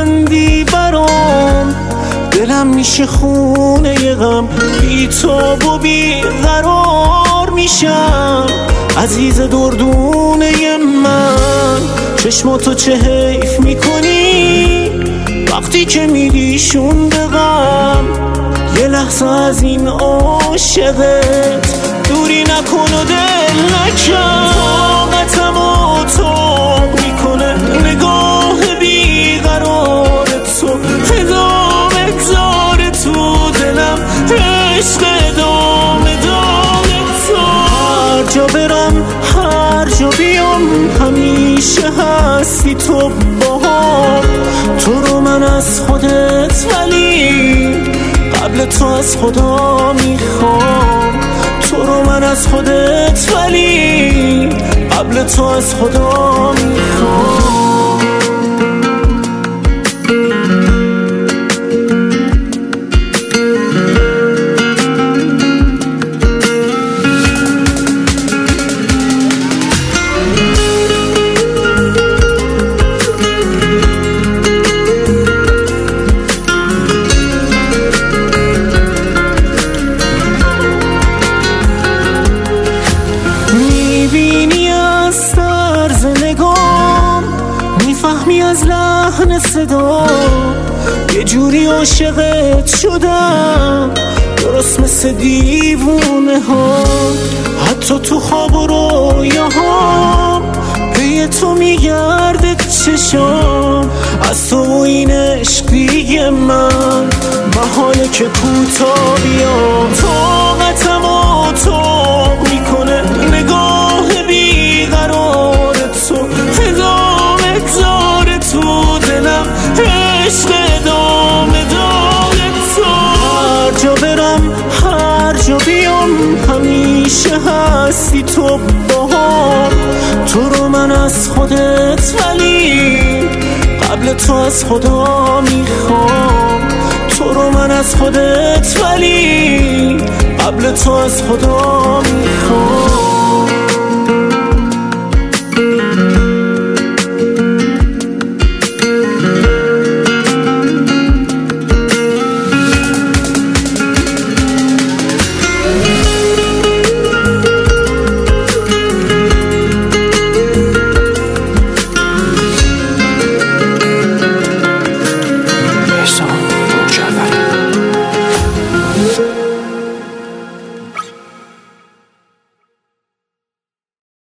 ببندی برام، دلم میشه خونه غم، بی تاب و بی قرار میشم. عزیز دردونه من، چشماتو چه حیف میکنی وقتی که میدیشون به غم. یه لحظه از این عاشقت دوری نکن و دل نکن. طاقتم و تاب میکنه نگاه بیقرار تو، ادامه گذاره تو دلم عشق ادامه داره تو. هر جا برم هر جا بیام همیشه هستی تو باهام. تو رو من از خودت ولی قبل تو از خدا میخوام. تو رو من از خودت ولی قبل تو از خدا میخوام. میفهمی از لحن صدا یه جوری عاشقت شدم، درست مثل دیوونه ها. حتی تو خواب و رویاها پی تو میگرده چشام. از تو و این عشقی من محاله که کوتا بیام. طاقتم و تاب میکنه نگاه بیقرار تو، ادامه گذاره تو دلم عشق ادامه داره تو. هر جا برم هر جا بیام همیشه هستی تو باهام. تو رو من از خودت ولی قبل تو از خدا میخوام. تو رو من از خودت ولی قبل تو از خدا میخوام.